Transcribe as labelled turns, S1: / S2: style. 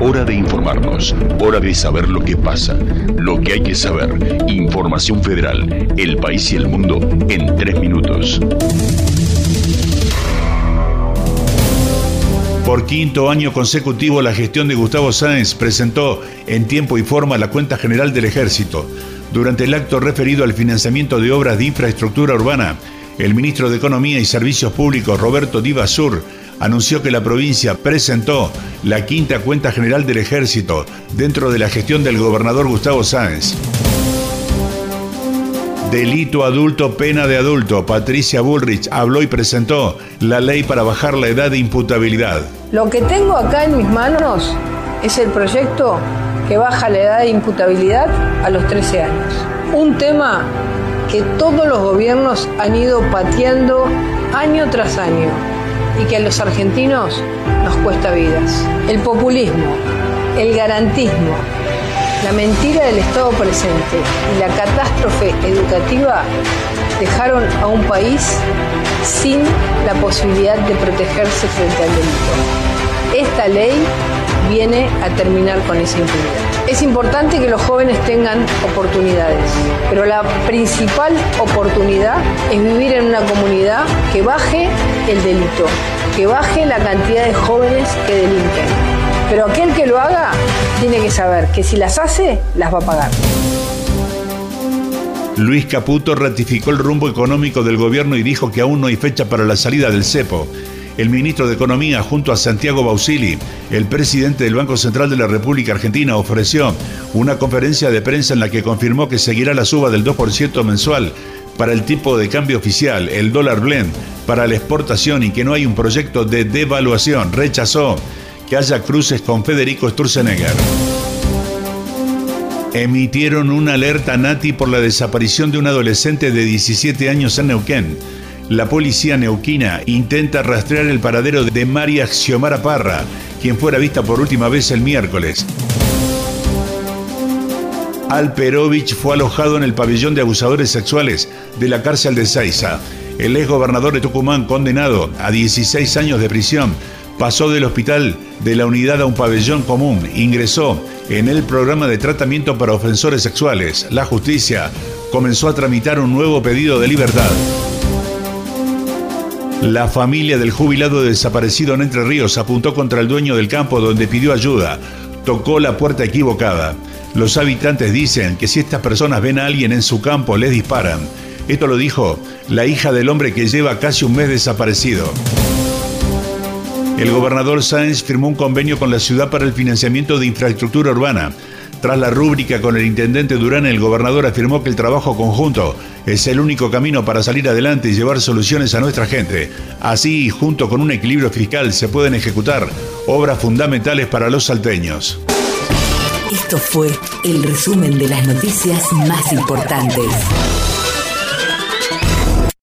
S1: Hora de informarnos, hora de saber lo que pasa, lo que hay que saber. Información Federal, el país y el mundo en 3 minutos.
S2: Por quinto año consecutivo, la gestión de Gustavo Sáenz presentó en tiempo y forma la cuenta general del Ejército. Durante el acto referido al financiamiento de obras de infraestructura urbana, el ministro de Economía y Servicios Públicos, Roberto Di Basur, anunció que la provincia presentó la quinta cuenta general del Ejército dentro de la gestión del gobernador Gustavo Sáenz. Delito adulto, pena de adulto. Patricia Bullrich habló y presentó la ley para bajar la edad de imputabilidad.
S3: Lo que tengo acá en mis manos es el proyecto que baja la edad de imputabilidad a los 13 años. Un tema que todos los gobiernos han ido pateando año tras año y que a los argentinos nos cuesta vidas. El populismo, el garantismo, la mentira del Estado presente y la catástrofe educativa dejaron a un país sin la posibilidad de protegerse frente al delito. Esta ley viene a terminar con esa impunidad. Es importante que los jóvenes tengan oportunidades, pero la principal oportunidad es vivir en una comunidad que baje el delito, que baje la cantidad de jóvenes que delinquen. Pero aquel que lo haga tiene que saber que si las hace, las va a pagar.
S2: Luis Caputo ratificó el rumbo económico del gobierno y dijo que aún no hay fecha para la salida del cepo. El ministro de Economía, junto a Santiago Bausili, el presidente del Banco Central de la República Argentina, ofreció una conferencia de prensa en la que confirmó que seguirá la suba del 2% mensual para el tipo de cambio oficial, el dólar blend, para la exportación y que no hay un proyecto de devaluación. Rechazó que haya cruces con Federico Sturzenegger. Emitieron una alerta Nati por la desaparición de un adolescente de 17 años en Neuquén. La policía neuquina intenta rastrear el paradero de María Xiomara Parra, quien fuera vista por última vez el miércoles. Alperovich fue alojado en el pabellón de abusadores sexuales de la cárcel de Ezeiza. El exgobernador de Tucumán, condenado a 16 años de prisión, pasó del hospital de la unidad a un pabellón común. Ingresó en el programa de tratamiento para ofensores sexuales. La justicia comenzó a tramitar un nuevo pedido de libertad. La familia del jubilado desaparecido en Entre Ríos apuntó contra el dueño del campo donde pidió ayuda. Tocó la puerta equivocada. Los habitantes dicen que si estas personas ven a alguien en su campo, les disparan. Esto lo dijo la hija del hombre que lleva casi un mes desaparecido. El gobernador Sáenz firmó un convenio con la ciudad para el financiamiento de infraestructura urbana. Tras la rúbrica con el intendente Durán, el gobernador afirmó que el trabajo conjunto es el único camino para salir adelante y llevar soluciones a nuestra gente. Así, junto con un equilibrio fiscal, se pueden ejecutar obras fundamentales para los salteños.
S4: Esto fue el resumen de las noticias más importantes.